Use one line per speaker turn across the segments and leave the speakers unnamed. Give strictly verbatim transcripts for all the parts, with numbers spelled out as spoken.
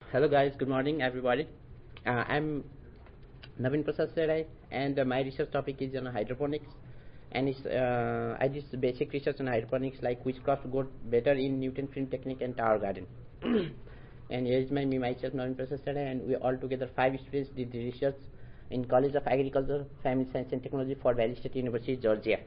Hello guys, good morning everybody. Uh, I'm Naveen Prasad Serai, and uh, my research topic is on hydroponics, and it's, uh, I did basic research on hydroponics, like which crops grow better in nutrient film technique and tower garden. And here is my me myself Naveen Prasad Serai, and we all together five students did the research in College of Agriculture, Family Science and Technology for Valley State University, Georgia.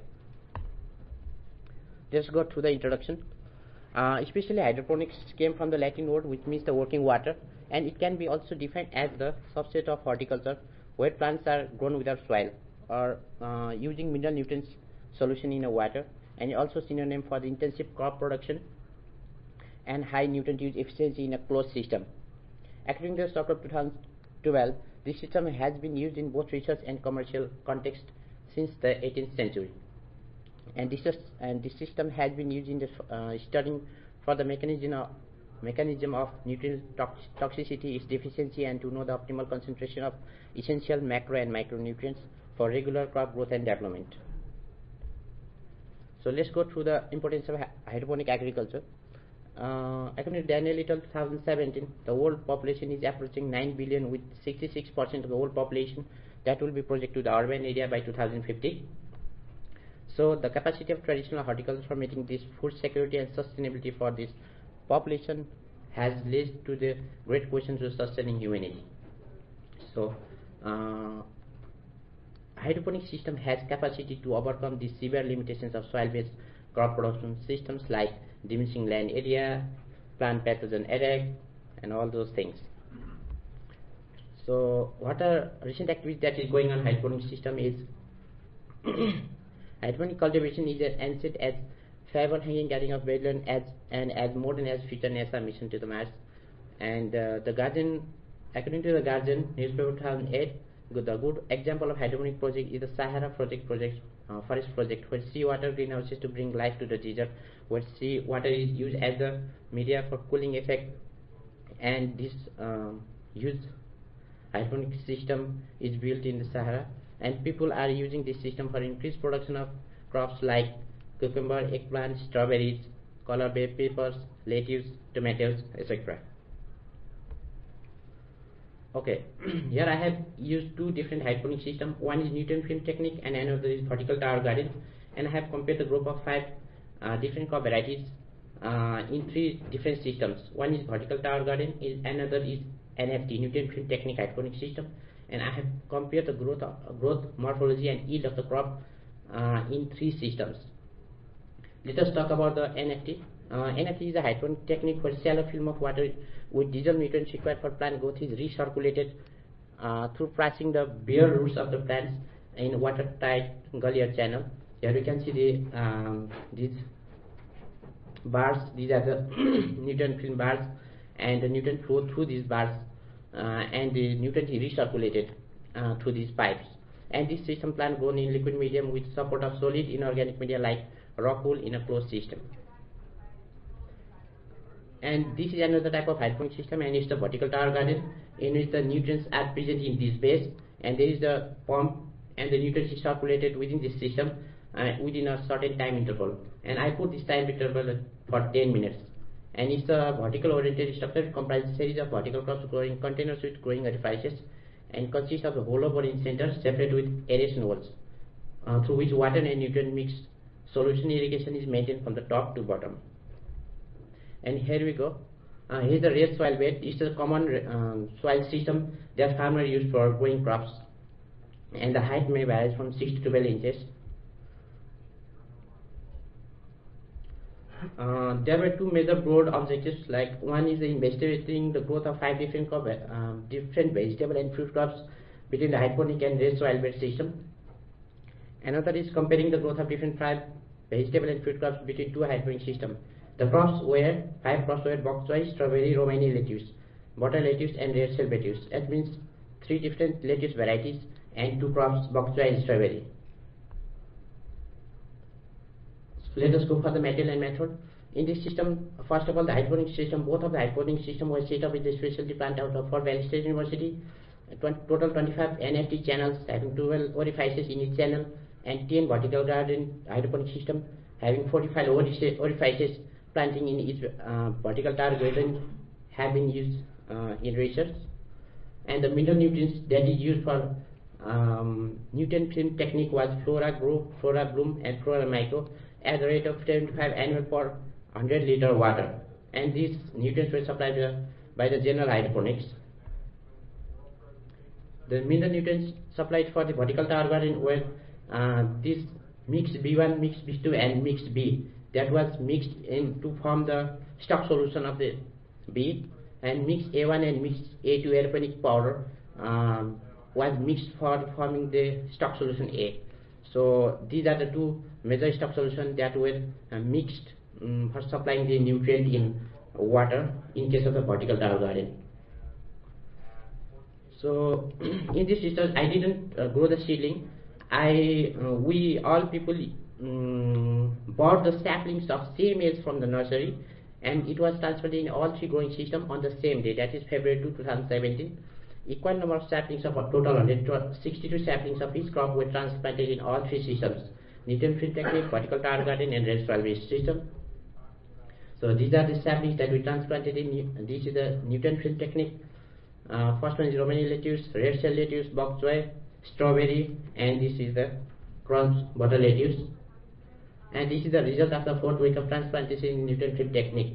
Let's go through the introduction. Uh, especially hydroponics came from the Latin word which means the working water, and it can be also defined as the subset of horticulture where plants are grown without soil or uh, using mineral nutrients solution in a water, and also synonym for the intensive crop production and high nutrient use efficiency in a closed system. According to the stock of two thousand twelve, this system has been used in both research and commercial context since the eighteenth century. And this, is, and this system has been used in the uh, studying for the mechanism of, mechanism of nutrient tox toxicity, its deficiency, and to know the optimal concentration of essential macro and micronutrients for regular crop growth and development. So let's go through the importance of hydroponic agriculture. Uh, according to Daniel et al. two thousand seventeen, the world population is approaching nine billion, with sixty-six percent of the world population that will be projected to the urban area by two thousand fifty. So the capacity of traditional horticulture for meeting this food security and sustainability for this population has led to the great questions of sustaining humanity. So uh, hydroponic system has capacity to overcome the severe limitations of soil-based crop production systems like diminishing land area, plant pathogen attack, and all those things. So what are recent activities that is going on hydroponic system is hydroponic cultivation is as ancient as fiber hanging garden of Bedouin as and as modern as future NASA mission to the Mars. And uh, the Guardian, according to the Guardian newspaper two thousand eight, the good example of hydroponic project is the Sahara project project uh, forest project, where seawater greenhouses to bring life to the desert, where sea water is used as a media for cooling effect, and this um, used hydroponic system is built in the Sahara, and people are using this system for increased production of crops like cucumber, eggplant, strawberries, color bay peppers, lettuce, tomatoes, et cetera. Okay, here I have used two different hydroponic systems. One is nutrient film technique and another is vertical tower garden, and I have compared the group of five uh, different crop varieties uh, in three different systems. One is vertical tower garden, is another is N F T, nutrient film technique hydroponic system, and I have compared the growth, of, growth morphology and yield of the crop uh, in three systems. Let us talk about the N F T. Uh, N F T is a hydroponic technique where shallow film of water with diesel nutrients required for plant growth is recirculated uh, through pressing the bare roots of the plants in watertight gully or channel. Here you can see the um, these bars. These are the nutrient film bars, and the nutrient flow through these bars, uh, and the nutrient is recirculated uh, through these pipes. And this system plant grown in liquid medium with support of solid inorganic media like rock wool in a closed system. And this is another type of hydroponic system, and it's the vertical tower garden, in which the nutrients are present in this base, and there is the pump, and the nutrients is circulated within this system uh, within a certain time interval. And I put this time interval for ten minutes. And it's a vertical oriented structure. It comprises a series of vertical crops growing containers with growing orifices, and consists of a hollow bore in center separated with aeration walls uh, through which water and nutrient mixed solution irrigation is maintained from the top to bottom. And here we go. Uh, here is the raised soil bed. It's a common um, soil system that farmers use for growing crops, and the height may vary from six to twelve inches. Uh, there were two major broad objectives. Like one is the investigating the growth of five different crop, uh, different vegetable and fruit crops between the hydroponic and raised soil bed system. Another is comparing the growth of different five vegetable and fruit crops between two hydroponic systems. The crops were five crops were bok choy, strawberry, Romani lettuce, butter lettuce, and red cell lettuce. That means three different lettuce varieties and two crops, bok choy and strawberry. Let us go for the material and method. In this system, first of all, the hydroponic system, both of the hydroponic system were set up with the specialty plant out of Fort Valley State University. Total twenty-five N F T channels having twelve orifices in each channel, and ten vertical garden hydroponic system having forty-five orifices. Planting in each uh, vertical tower garden have been used uh, in research. And the mineral nutrients that is used for um, nutrient film technique was Flora Grow, Flora Bloom, and Flora Micro at the rate of seventy-five annual per one hundred liter water. And these nutrients were supplied uh, by the general hydroponics. The mineral nutrients supplied for the vertical tower garden were uh, this mixed B one, mixed B two, and mixed B that was mixed in to form the stock solution of the B, and mixed A one and mixed A two aeroponic powder um, was mixed for forming the stock solution A. So these are the two major stock solutions that were uh, mixed um, for supplying the nutrient in water in case of the vertical tower garden. So in this research, I didn't uh, grow the seedling. I uh, we all people um, bought the saplings of same age from the nursery, and it was transferred in all three growing systems on the same day, that is February second, two thousand seventeen. Equal number of saplings of a total one hundred sixty-two saplings of each crop were transplanted in all three systems: nutrient film technique, vertical tower garden, and red soil based system. So these are the saplings that we transplanted in. This is the nutrient film technique. Uh, first one is Romani lettuce, red shell lettuce, bok choy, strawberry, and this is the crunch butter lettuce. And this is the result of the fourth week of transplantation in nutrient film technique.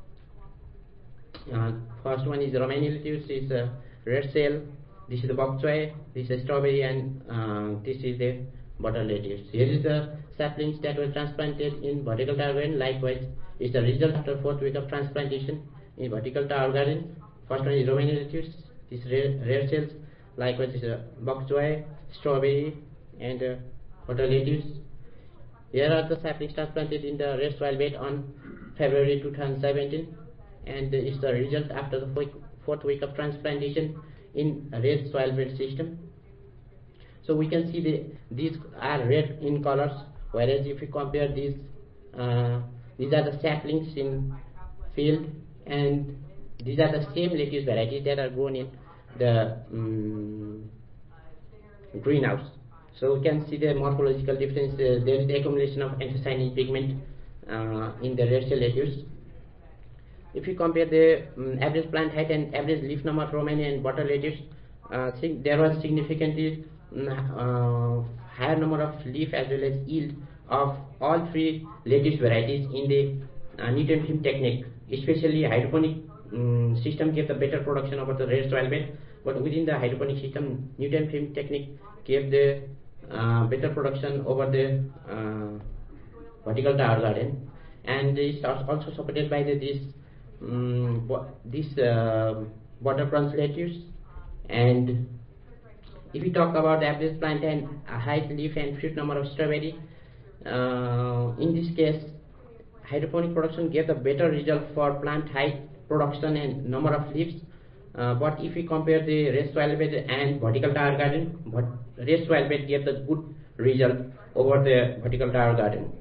Uh, first one is Romani lettuce, is uh, red shell, this is the bok choy, this is strawberry, and uh, this is the butter lettuce. Here is the saplings that were transplanted in vertical tower garden. Likewise, is the result after fourth week of transplantation in vertical tower garden. First one is Romani lettuce, this red, red cells, likewise is a bok choy, strawberry, and uh, butter lettuce. Here are the saplings transplanted in the red soil bed on February two thousand seventeen, and is the result after the fourth week of transplantation in a red soil bed system. So we can see the these are red in colors, whereas if you compare these, uh, these are the saplings in field, and these are the same lettuce varieties that are grown in the um, greenhouse. So we can see the morphological difference. Uh, there is the accumulation of anthocyanin pigment uh, in the red shell lettuce. If you compare the um, average plant height and average leaf number of Romani and butter lettuce, uh, there was significantly uh, higher number of leaf as well as yield of all three lettuce varieties in the uh, nutrient film technique. Especially hydroponic um, system gave the better production over the red soil bed, but within the hydroponic system, nutrient film technique gave the uh, better production over the uh, vertical tower garden, and it's also supported by the, this um, this uh, butter crunch lettuce. And if we talk about the average plant and height, leaf, and fruit number of strawberry, uh, in this case, hydroponic production gave the better result for plant height, production, and number of leaves. Uh, but if we compare the red soil bed and vertical tower garden, but red soil bed gave the good result over the vertical tower garden.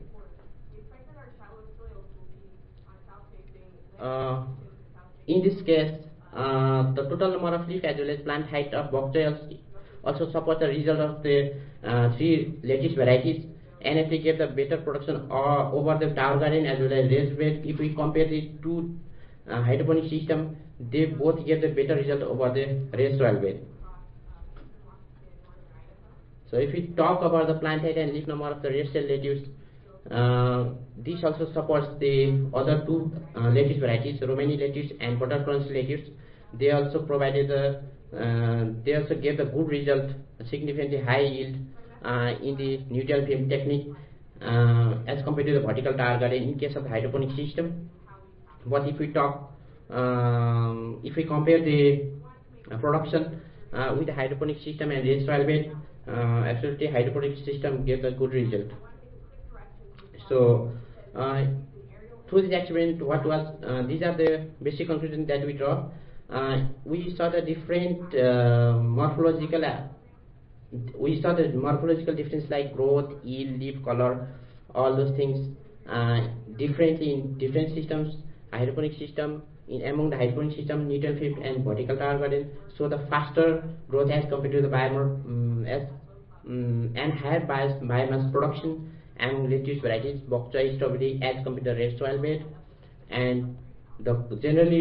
Uh, in this case, uh, the total number of leaf as well as plant height of bok choy also support the result of the uh, three lettuce varieties. N F T gave the better production uh, over the tower garden as well as raised bed. If we compare the two uh, hydroponic system, they both gave the better result over the raised soil bed. So if we talk about the plant height and leaf number of the red shell lettuce, uh, this also supports the other two uh, lettuce varieties, Romani lettuce and butter crunch lettuce. They also provided the uh, they also gave the good result, significantly high yield uh, in the nutrient film technique uh, as compared to the vertical tower garden in case of the hydroponic system. But if we talk, um, if we compare the uh, production uh, with the hydroponic system and raised soil bed, uh, absolutely hydroponic system gave a good result. So uh, through this experiment, what was uh, these are the basic conclusions that we draw. Uh, we saw the different uh, morphological uh, we saw the morphological difference like growth, yield, leaf color, all those things uh, differently in different systems. Hydroponic system, in among the hydroponic system, nutrient film and vertical tower garden, so the faster growth as compared to the biomass um, as um, and higher bias, biomass production among lettuce varieties, bok choy, strawberry as compared to the red soil bed, and the generally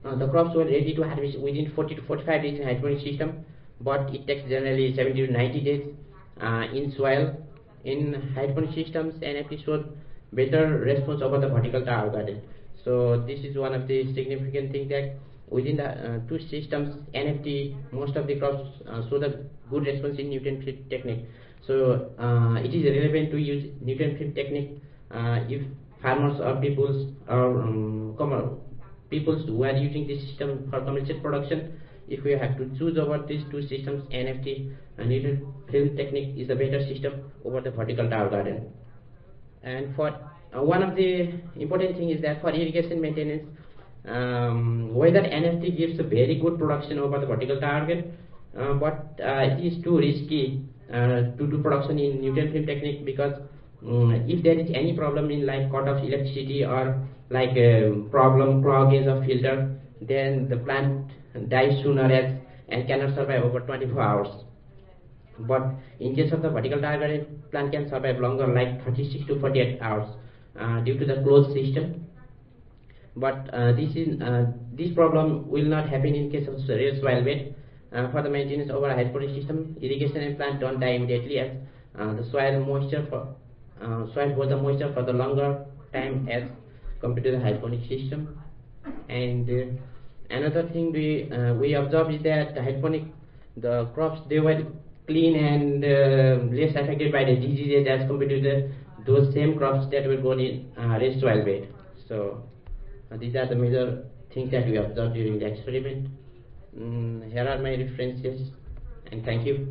uh, the crops were ready to harvest within forty to forty-five days in hydroponic system, but it takes generally seventy to ninety days uh, in soil. In hydroponic systems, N F T showed better response over the vertical tower garden. So this is one of the significant things that within the uh, two systems, N F T, most of the crops uh, show the good response in nutrient film technique. So uh, it is relevant to use nutrient film technique uh, if farmers or peoples or um, peoples who are using this system for commercial production. If we have to choose over these two systems, N F T and nutrient film technique is a better system over the vertical tower garden. And for uh, one of the important thing is that for irrigation maintenance, um, whether N F T gives a very good production over the vertical tower garden, uh, but uh, it is too risky uh, to do production in nutrient film technique, because um, if there is any problem in like cut off electricity or like a problem cloggage of filter, then the plant dies sooner as and cannot survive over twenty-four hours. But in case of the vertical tower garden, plant can survive longer, like thirty-six to forty-eight hours, uh, due to the closed system. But uh, this is uh, this problem will not happen in case of rare soil bed. Uh, for the maintenance over a hydroponic system, irrigation and plant don't die immediately, as uh, the soil moisture for uh, soil holds the moisture for the longer time as compared to the hydroponic system. And uh, another thing we uh, we observed is that the hydroponic, the crops, they were clean and uh, less affected by the diseases as compared to the those same crops that were grown in uh, raised soil bed. So uh, these are the major things that we observed during the experiment. Mm, here are my references, and thank you.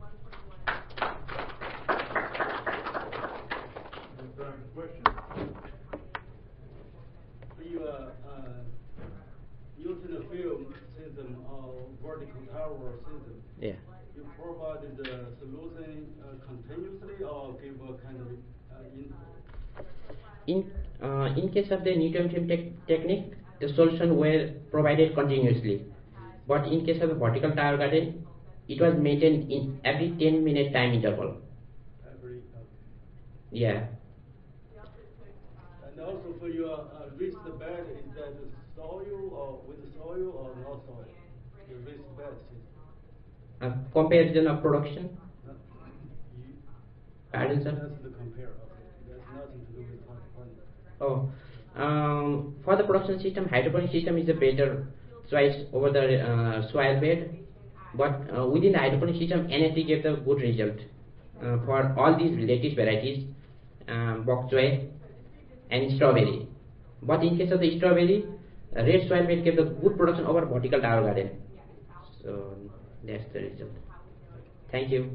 Question. You uh, uh, using the film system or vertical tower system.
Yeah.
You provided the solution uh, continuously or give a kind of uh, input?
In uh, in case of the nutrient film te technique, the solution were provided continuously. But in case of the vertical tower garden, it was maintained in every ten minute time interval.
Every, okay.
Yeah.
And also for your uh, raised bed, is that soil or with soil or no soil? Your raised bed system.
A comparison of production.
No. You,
Pardon, sir?
That's the compare. Okay. That's nothing to do with hydroponics.
Oh, um, for the production system, hydroponic system is a better choice over the uh, soil bed. But uh, within the hydroponic system, N F T gave the good result uh, for all these lettuce varieties, um, bok choy and strawberry. But in case of the strawberry, uh, red soil bed gave the good production over vertical tower garden. So that's the result. Thank you.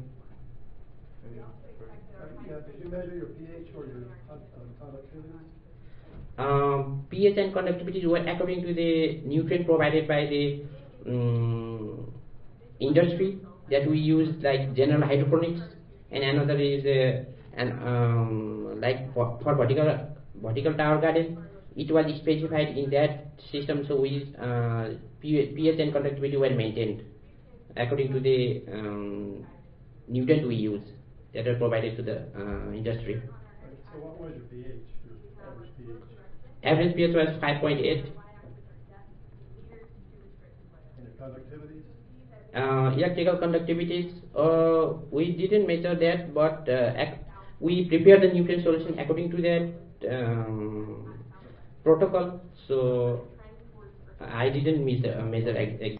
Yeah, did you measure your pH or your uh, conductivity?
Um, pH and conductivity were according to the nutrient provided by the um, industry that we use, like general hydroponics, and another is uh, an um, like for, for vertical vertical tower garden. It was specified in that system, so we uh, pH and conductivity were maintained according to the um, nutrient we use that are provided to the uh, industry.
Right, so what was your pH, your average pH?
Average pH was five point eight.
And your conductivities?
Uh, electrical conductivities, uh, we didn't measure that, but uh, we prepared the nutrient solution according to that um, protocol. So I didn't measure, uh, measure